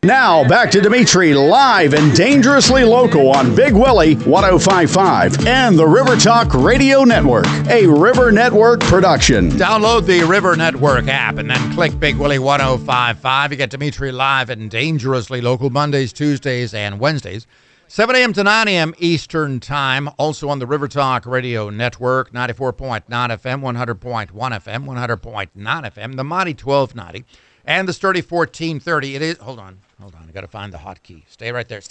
Now, back to Dimitri, live and dangerously local on Big Willie 105.5 and the River Talk Radio Network, a River Network production. Download the River Network app and then click Big Willie 105.5. You get Dimitri live and dangerously local Mondays, Tuesdays, and Wednesdays, 7 a.m. to 9 a.m. Eastern Time. Also on the River Talk Radio Network, 94.9 FM, 100.1 FM, 100.9 FM, the Mighty 1290, and the Sturdy 1430. It is, hold on. I got to find the hotkey. Stay right there.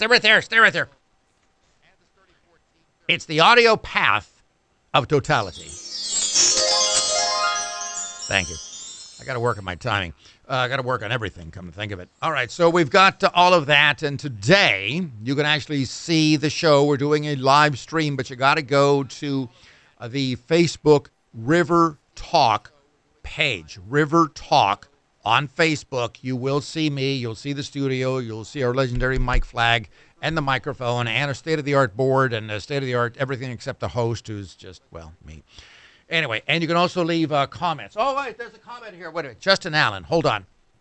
It's the audio path of totality. Thank you. I got to work on my timing. I got to work on everything, come to think of it. All right, so we've got all of that, and today you can actually see the show. We're doing a live stream, but you got to go to the Facebook River Talk page, River Talk on Facebook. You will see me. You'll see the studio. You'll see our legendary mic flag and the microphone and a state-of-the-art board and a state-of-the-art everything except the host, who's just, well, me. Anyway, and you can also leave comments. Oh, wait, there's a comment here. Wait a minute. Justin Allen, hold on.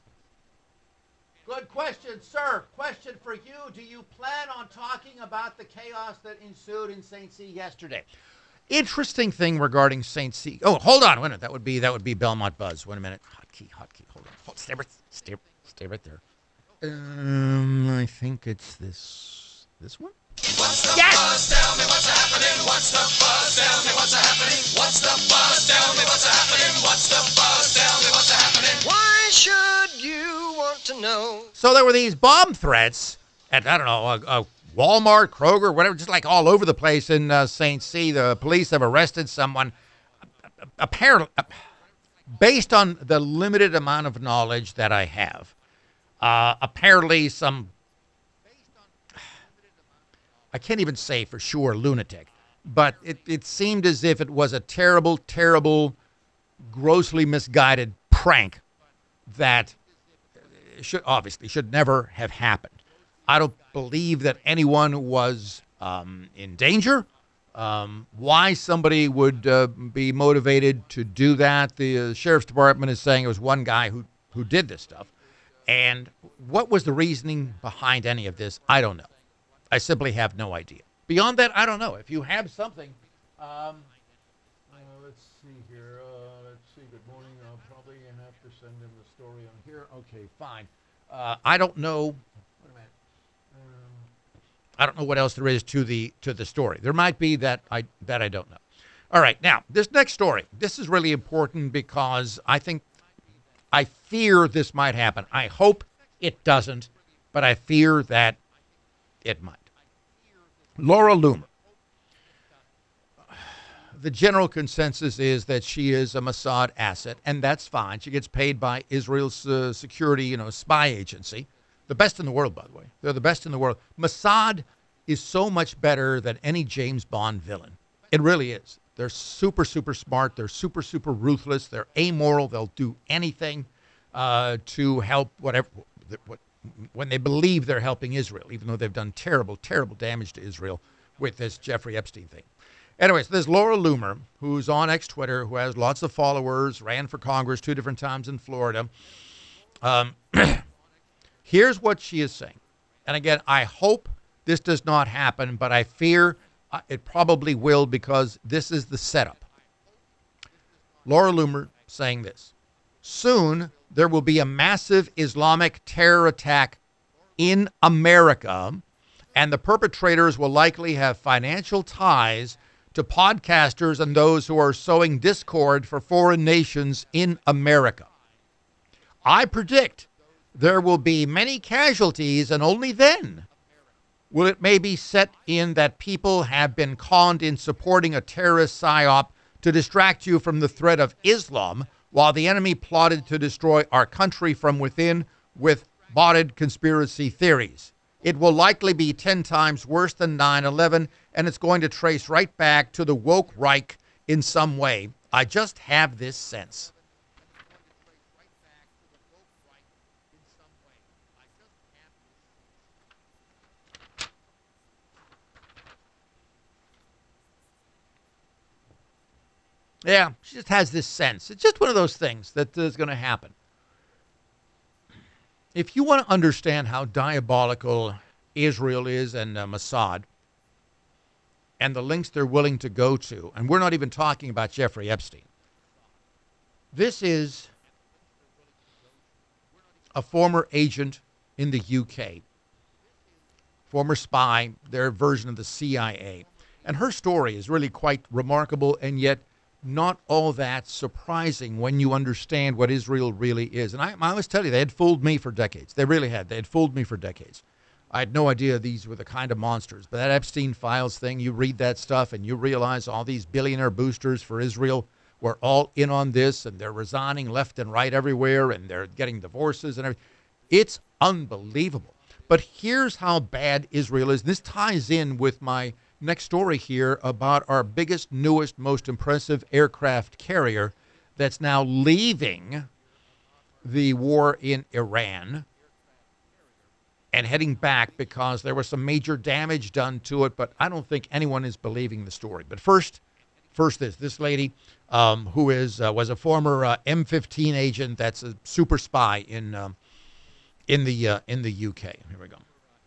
Good question, sir. Question for you. Do you plan on talking about the chaos that ensued in St. C yesterday? Interesting thing regarding St. C. Oh, hold on. Wait a minute. That would be Belmont Buzz. Wait a minute. Hotkey. Hold on. Stay right there. I think it's this one. What's the buzz? Tell me what's happening. What's the buzz? Tell me what's happening. What's the buzz? Tell me what's happening. What's the buzz? Tell me what's happening. Why should you want to know? So there were these bomb threats at, I don't know, Walmart, Kroger, whatever, just like all over the place in St. C. The police have arrested someone, apparently, based on the limited amount of knowledge that I have, apparently some, I can't even say for sure lunatic, but it seemed as if it was a terrible, terrible, grossly misguided prank that should never have happened. I don't believe that anyone was in danger. Why somebody would be motivated to do that, the sheriff's department is saying it was one guy who did this stuff. And what was the reasoning behind any of this? I don't know. I simply have no idea. Beyond that, I don't know. If you have something, let's see here. Good morning. I'll probably have to send in the story on here. Okay, fine. I don't know. Wait a minute. I don't know what else there is to the story. There might be that I don't know. All right, now this next story. This is really important because I fear this might happen. I hope it doesn't, but I fear that it might. Laura Loomer. The general consensus is that she is a Mossad asset, and that's fine. She gets paid by Israel's security, spy agency. The best in the world, by the way. They're the best in the world. Mossad is so much better than any James Bond villain. It really is. They're super, super smart. They're super, super ruthless. They're amoral. They'll do anything to help when they believe they're helping Israel, even though they've done terrible, terrible damage to Israel with this Jeffrey Epstein thing. Anyways, there's Laura Loomer, who's on X-Twitter, who has lots of followers, ran for Congress 2 different times in Florida. Here's what she is saying. And again, I hope this does not happen, but I fear it probably will because this is the setup. Laura Loomer saying this. Soon, there will be a massive Islamic terror attack in America, and the perpetrators will likely have financial ties to podcasters and those who are sowing discord for foreign nations in America. I predict there will be many casualties, and only then will it maybe set in that people have been conned in supporting a terrorist psyop to distract you from the threat of Islam, while the enemy plotted to destroy our country from within with botted conspiracy theories. It will likely be 10 times worse than 9/11, and it's going to trace right back to the woke Reich in some way. I just have this sense. Yeah, she just has this sense. It's just one of those things that is going to happen. if you want to understand how diabolical Israel is and Mossad and the lengths they're willing to go to, and we're not even talking about Jeffrey Epstein. This is a former agent in the UK, former spy, their version of the CIA. And her story is really quite remarkable and yet not all that surprising when you understand what Israel really is. And I must tell you, they had fooled me for decades. They really had. They had fooled me for decades. I had no idea these were the kind of monsters. But that Epstein Files thing, you read that stuff and you realize all these billionaire boosters for Israel were all in on this, and they're resigning left and right everywhere, and they're getting divorces and everything. It's unbelievable. But here's how bad Israel is. This ties in with my next story here about our biggest, newest, most impressive aircraft carrier that's now leaving the war in Iran and heading back because there was some major damage done to it, but I don't think anyone is believing the story. But first this lady who was a former M15 agent that's a super spy in the UK. Here we go.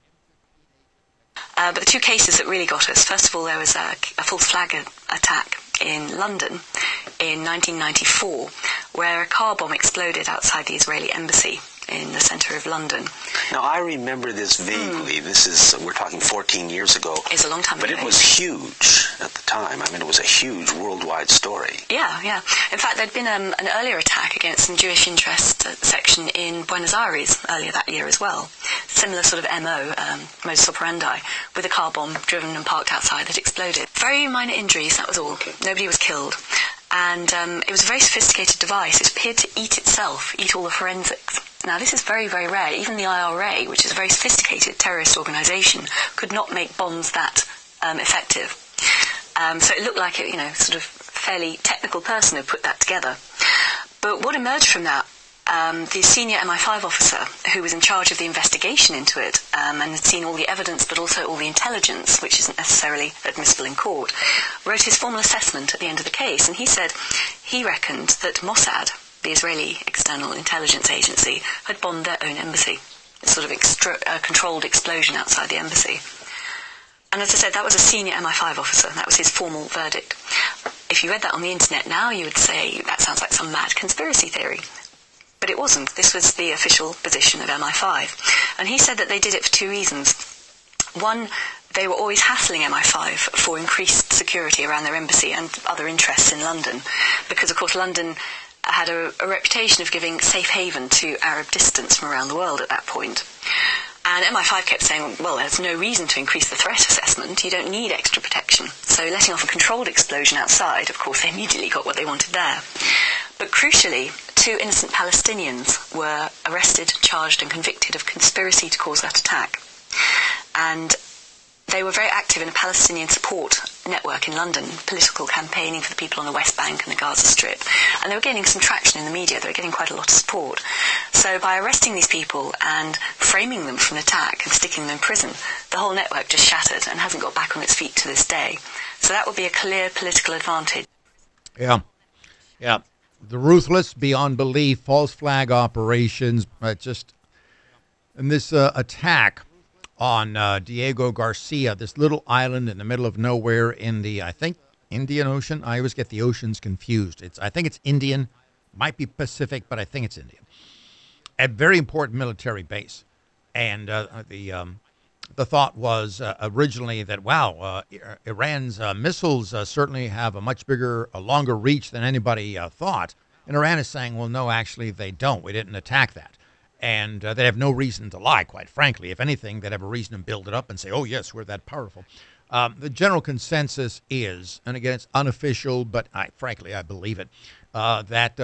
But the two cases that really got us, first of all, there was a false flag attack in London in 1994, where a car bomb exploded outside the Israeli embassy in the centre of London. Now, I remember this vaguely. This is, we're talking 14 years ago. It's a long time ago. But it was huge at the time. I mean, it was a huge worldwide story. Yeah. In fact, there'd been an earlier attack against some Jewish interest section in Buenos Aires earlier that year as well. Similar sort of MO, modus operandi, with a car bomb driven and parked outside that exploded. Very minor injuries, that was all. Okay. Nobody was killed. And it was a very sophisticated device. It appeared to eat itself, eat all the forensics. Now, this is very, very rare. Even the IRA, which is a very sophisticated terrorist organisation, could not make bombs that effective. So it looked like a, sort of fairly technical person who put that together. But what emerged from that, the senior MI5 officer who was in charge of the investigation into it and had seen all the evidence but also all the intelligence, which isn't necessarily admissible in court, wrote his formal assessment at the end of the case. And he said he reckoned that Mossad, the Israeli External Intelligence Agency, had bombed their own embassy. A sort of controlled explosion outside the embassy. And as I said, that was a senior MI5 officer. That was his formal verdict. If you read that on the internet now, you would say that sounds like some mad conspiracy theory. But it wasn't. This was the official position of MI5. And he said that they did it for two reasons. One, they were always hassling MI5 for increased security around their embassy and other interests in London. Because, of course, London had a reputation of giving safe haven to Arab dissidents from around the world at that point. And MI5 kept saying, well, there's no reason to increase the threat assessment. You don't need extra protection. So letting off a controlled explosion outside, of course, they immediately got what they wanted there. But crucially, two innocent Palestinians were arrested, charged and convicted of conspiracy to cause that attack. And they were very active in a Palestinian support network in London, political campaigning for the people on the West Bank and the Gaza Strip. And they were gaining some traction in the media. They were getting quite a lot of support. So by arresting these people and framing them for an attack and sticking them in prison, the whole network just shattered and hasn't got back on its feet to this day. So that would be a clear political advantage. Yeah. The ruthless, beyond belief, false flag operations, and this attack on Diego Garcia, this little island in the middle of nowhere in the, I think, Indian Ocean. I always get the oceans confused. I think it's Indian, might be Pacific, but I think it's Indian. A very important military base. And the thought was originally that, Iran's missiles certainly have a much bigger, a longer reach than anybody thought. And Iran is saying, well, no, actually, they don't. We didn't attack that. And they have no reason to lie, quite frankly. If anything, they'd have a reason to build it up and say, oh, yes, we're that powerful. The general consensus is, and again, it's unofficial, but frankly, I believe it, that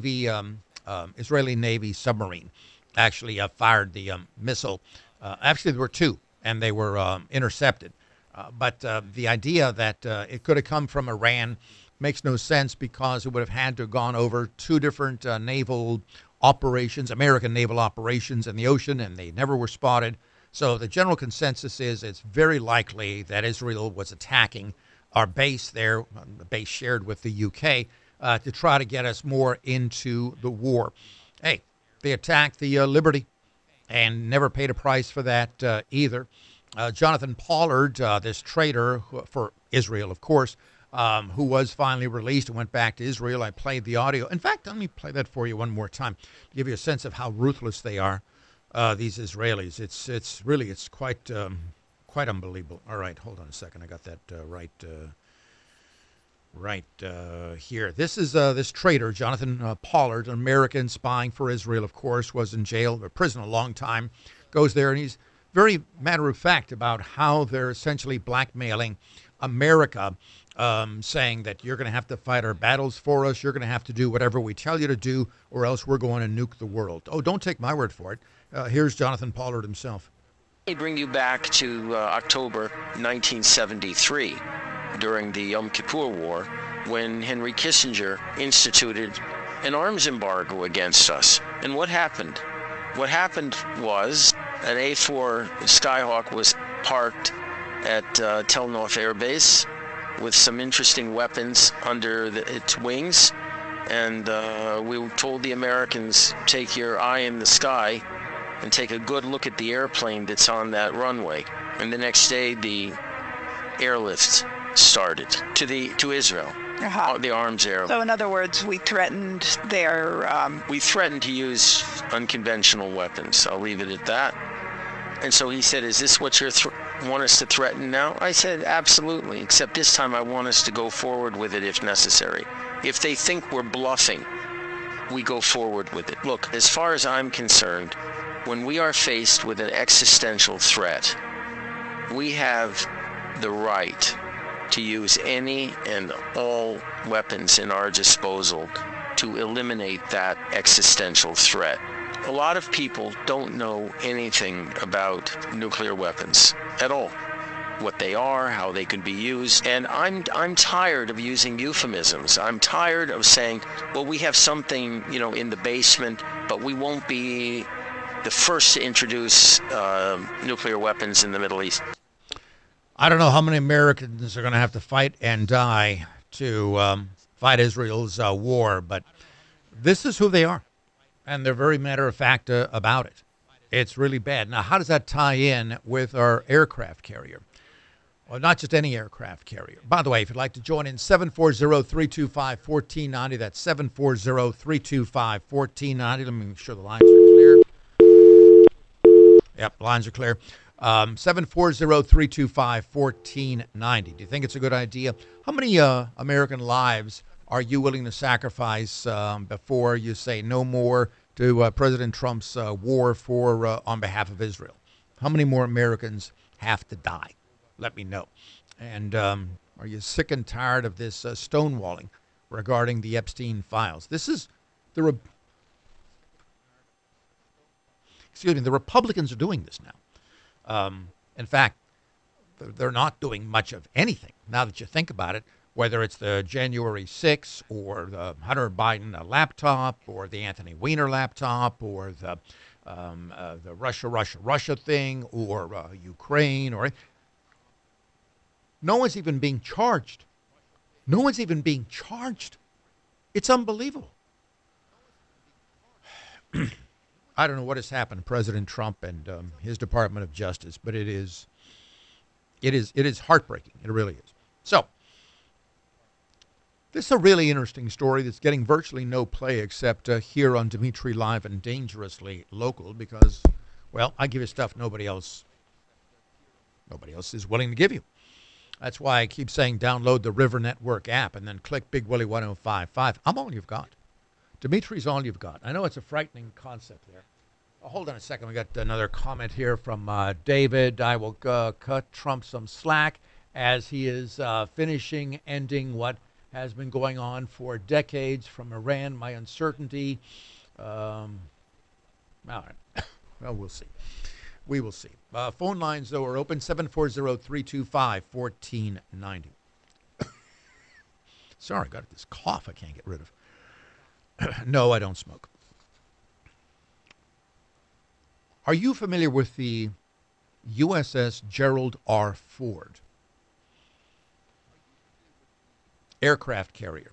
Israeli Navy submarine actually fired the missile. Actually, there were two, and they were intercepted. But the idea that it could have come from Iran makes no sense because it would have had to have gone over two different naval operations, American naval operations in the ocean, and they never were spotted. So the general consensus is it's very likely that Israel was attacking our base there, the base shared with the UK, to try to get us more into the war. Hey, they attacked the Liberty. and never paid a price for that either. Jonathan Pollard, this traitor for Israel, of course, who was finally released and went back to Israel. I played the audio. In fact, let me play that for you one more time to give you a sense of how ruthless they are, these Israelis. It's quite unbelievable. All right, hold on a second. I got that right here. This is this traitor, Jonathan Pollard, an American spying for Israel, of course, was in jail or prison a long time, goes there, and he's very matter of fact about how they're essentially blackmailing America, saying that you're going to have to fight our battles for us. You're going to have to do whatever we tell you to do, or else we're going to nuke the world. Oh, don't take my word for it. Here's Jonathan Pollard himself. They bring you back to October 1973 during the Yom Kippur War, when Henry Kissinger instituted an arms embargo against us. And what happened? What happened was an A-4 Skyhawk was parked at Tel Nof Air Base with some interesting weapons under its wings. And we told the Americans, take your eye in the sky and take a good look at the airplane that's on that runway. And the next day, the airlift started to Israel. The arms air. So in other words, we threatened their... We threatened to use unconventional weapons. I'll leave it at that. And so he said, is this what you want us to threaten now? I said, absolutely, except this time I want us to go forward with it if necessary. If they think we're bluffing, we go forward with it. Look, as far as I'm concerned, when we are faced with an existential threat, we have the right to use any and all weapons in our disposal to eliminate that existential threat. A lot of people don't know anything about nuclear weapons at all. What they are, how they can be used. And I'm tired of using euphemisms. I'm tired of saying, well, we have something, in the basement, but we won't be the first to introduce nuclear weapons in the Middle East. I don't know how many Americans are going to have to fight and die to fight Israel's war, but this is who they are. And they're very matter of fact about it. It's really bad. Now, how does that tie in with our aircraft carrier? Well, not just any aircraft carrier. By the way, if you'd like to join in, 740-325-1490. That's 740-325-1490. Let me make sure the lines are clear. Yep, lines are clear. 740-325-1490. Do you think it's a good idea? How many American lives are you willing to sacrifice before you say no more to President Trump's war on behalf of Israel? How many more Americans have to die? Let me know. And are you sick and tired of this stonewalling regarding the Epstein files? This is the Republicans are doing this now. In fact, they're not doing much of anything now that you think about it, whether it's the January 6th or the Hunter Biden laptop or the Anthony Weiner laptop or the Russia thing or Ukraine or... No one's even being charged. No one's even being charged. It's unbelievable. I don't know what has happened to President Trump and his Department of Justice, but it is heartbreaking. It really is. So, this is a really interesting story that's getting virtually no play except here on Dimitri Live and Dangerously Local because, well, I give you stuff nobody else is willing to give you. That's why I keep saying download the River Network app and then click Big Willie 1055. I'm all you've got. Dimitri's all you've got. I know it's a frightening concept there. Oh, hold on a second. We got another comment here from David. I will cut Trump some slack as he is ending what has been going on for decades from Iran. My uncertainty. All right. Well, we'll see. We will see. Phone lines, though, are open, 740-325-1490. Sorry, I got this cough I can't get rid of. No, I don't smoke. Are you familiar with the USS Gerald R. Ford? Aircraft carrier.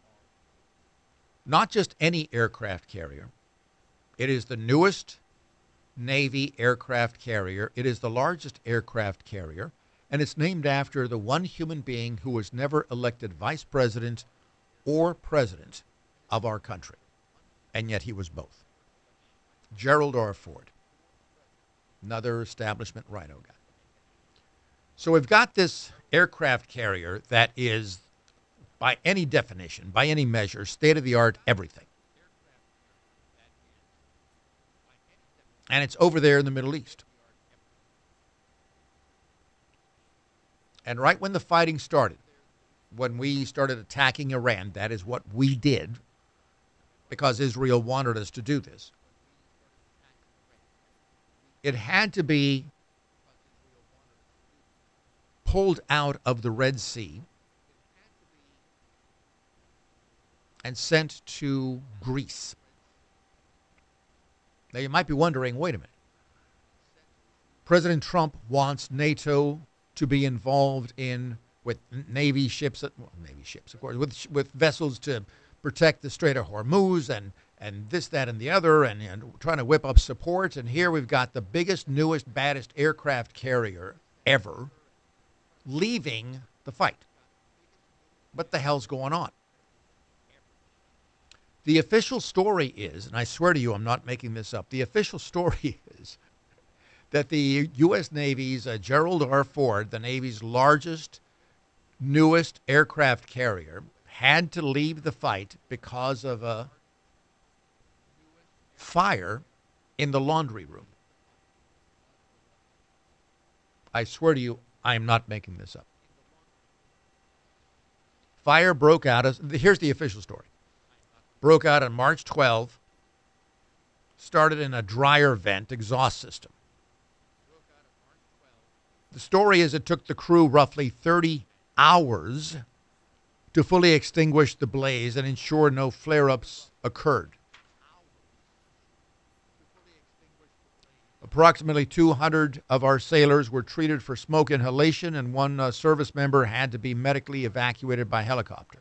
Not just any aircraft carrier. It is the newest Navy aircraft carrier. It is the largest aircraft carrier, and it's named after the one human being who was never elected vice president or president of our country, and yet he was both. Gerald R. Ford, another establishment rhino guy. So we've got this aircraft carrier that is, by any definition, by any measure, state-of-the-art everything. And it's over there in the Middle East. And right when the fighting started, when we started attacking Iran, that is what we did, because Israel wanted us to do this. It had to be pulled out of the Red Sea and sent to Greece. Now, you might be wondering, wait a minute. President Trump wants NATO to be involved with Navy ships, of course, with vessels to protect the Strait of Hormuz and this, that, and the other, and trying to whip up support. And here we've got the biggest, newest, baddest aircraft carrier ever leaving the fight. What the hell's going on? The official story is, and I swear to you, I'm not making this up, the official story is that the U.S. Navy's Gerald R. Ford, the Navy's largest, newest aircraft carrier, had to leave the fight because of a fire in the laundry room. I swear to you, I am not making this up. Fire broke out. Here's the official story. Broke out on March 12, started in a dryer vent exhaust system. The story is it took the crew roughly 30 hours to fully extinguish the blaze and ensure no flare-ups occurred. Approximately 200 of our sailors were treated for smoke inhalation, and one service member had to be medically evacuated by helicopter.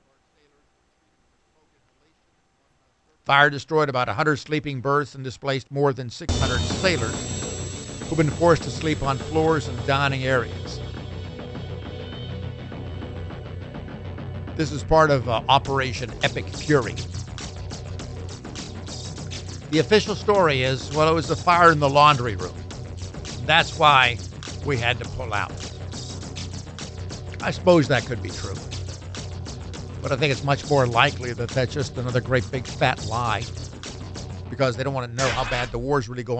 Fire destroyed about 100 sleeping berths and displaced more than 600 sailors who've been forced to sleep on floors and dining areas. This is part of Operation Epic Fury. The official story is, well, it was a fire in the laundry room. That's why we had to pull out. I suppose that could be true. But I think it's much more likely that that's just another great big fat lie, because they don't want to know how bad the war's really going.